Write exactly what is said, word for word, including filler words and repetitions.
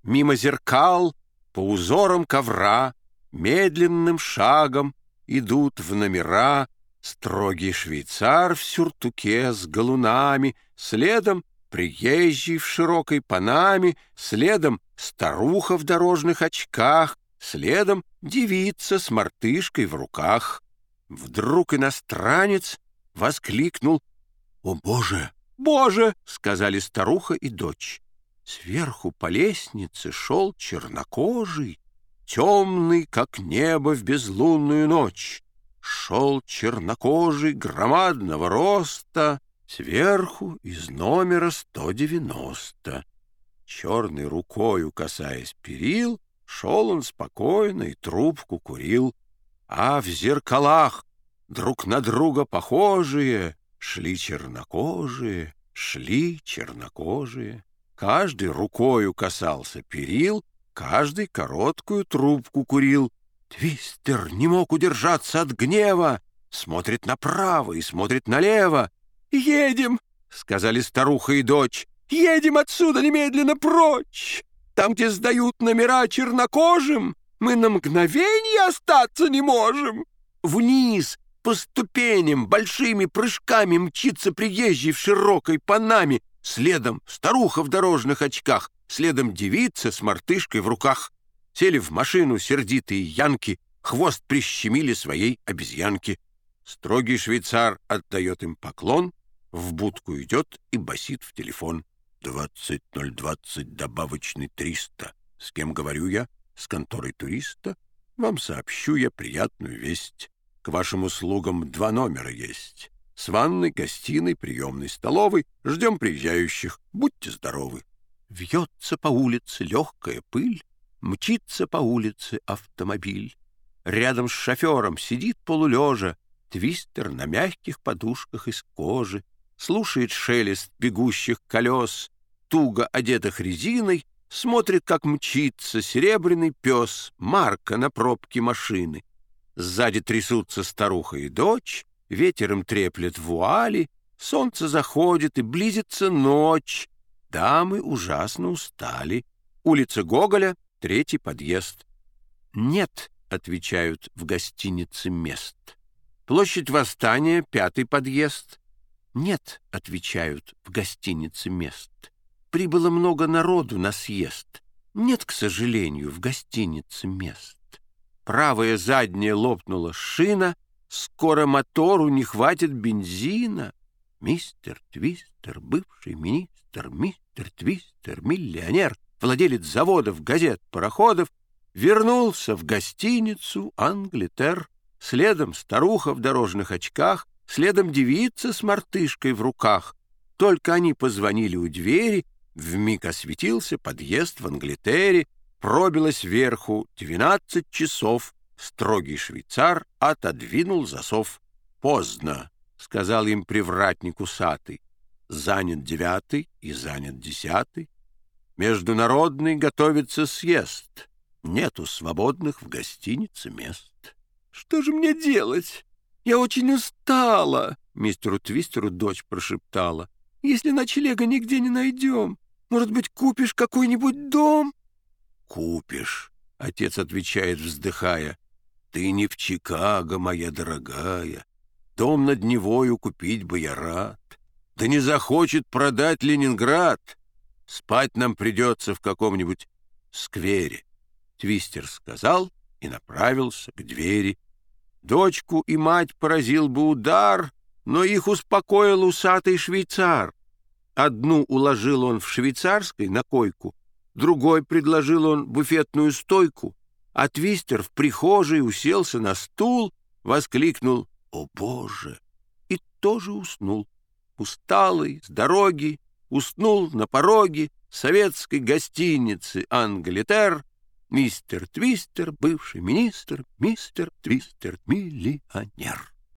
Мимо зеркал, по узорам ковра, медленным шагом идут в номера строгий швейцар в сюртуке с галунами, следом приезжий в широкой панаме, следом старуха в дорожных очках, следом девица с мартышкой в руках. Вдруг иностранец воскликнул: «О, Боже! Боже!» — сказали старуха и дочь. Сверху по лестнице шел чернокожий, темный, как небо в безлунную ночь. Шел чернокожий громадного роста, сверху из номера сто девяносто. Черной рукою касаясь перил, шел он спокойно и трубку курил. А в зеркалах, друг на друга похожие, шли чернокожие, шли чернокожие. Каждый рукою касался перил, каждый короткую трубку курил. Твистер не мог удержаться от гнева, смотрит направо и смотрит налево. «Едем!» — сказали старуха и дочь. «Едем отсюда немедленно прочь! Там, где сдают номера чернокожим, мы на мгновенье остаться не можем!» Вниз по ступеням большими прыжками мчится приезжий в широкой панаме, следом старуха в дорожных очках, следом девица с мартышкой в руках. Сели в машину сердитые янки, хвост прищемили своей обезьянке. Строгий швейцар отдает им поклон, в будку идет и басит в телефон: «Двадцать ноль двадцать, добавочный триста. С кем говорю я? С конторой туриста. Вам сообщу я приятную весть. К вашим услугам два номера есть. С ванной, гостиной, приемной, столовой. Ждем приезжающих. Будьте здоровы». Вьется по улице легкая пыль, мчится по улице автомобиль. Рядом с шофером сидит полулежа Твистер на мягких подушках из кожи, слушает шелест бегущих колес, туго одетых резиной, смотрит, как мчится серебряный пес Марка на пробке машины. Сзади трясутся старуха и дочь, ветер им треплет вуали, солнце заходит и близится ночь. Дамы ужасно устали. Улица Гоголя, третий подъезд. «Нет», — отвечают в гостинице, мест. Площадь Восстания, пятый подъезд. «Нет», — отвечают в гостинице, мест. Прибыло много народу на съезд. Нет, к сожалению, в гостинице мест. Правая задняя лопнула шина, скоро мотору не хватит бензина. Мистер Твистер, бывший министр, мистер Твистер, миллионер, владелец заводов, газет, пароходов, вернулся в гостиницу «Англитер». Следом старуха в дорожных очках, следом девица с мартышкой в руках. Только они позвонили у двери, вмиг осветился подъезд в Англитере, пробилось вверху двенадцать часов. Строгий швейцар отодвинул засов. «Поздно», — сказал им привратник усатый. «Занят девятый и занят десятый. Международный готовится съезд. Нету свободных в гостинице мест». «Что же мне делать? Я очень устала», — мистеру Твистеру дочь прошептала. «Если ночлега нигде не найдем, может быть, купишь какой-нибудь дом?» «Купишь», — отец отвечает, вздыхая. «Ты не в Чикаго, моя дорогая. Дом над Невою купить бы я рад. Да не захочет продать Ленинград. Спать нам придется в каком-нибудь сквере». Твистер сказал и направился к двери. Дочку и мать поразил бы удар, но их успокоил усатый швейцар. Одну уложил он в швейцарской на койку, другой предложил он буфетную стойку, а Твистер в прихожей уселся на стул, воскликнул «О, Боже!» и тоже уснул. Усталый, с дороги, уснул на пороге советской гостиницы «Англитер» мистер Твистер, бывший министр, мистер Твистер, миллионер.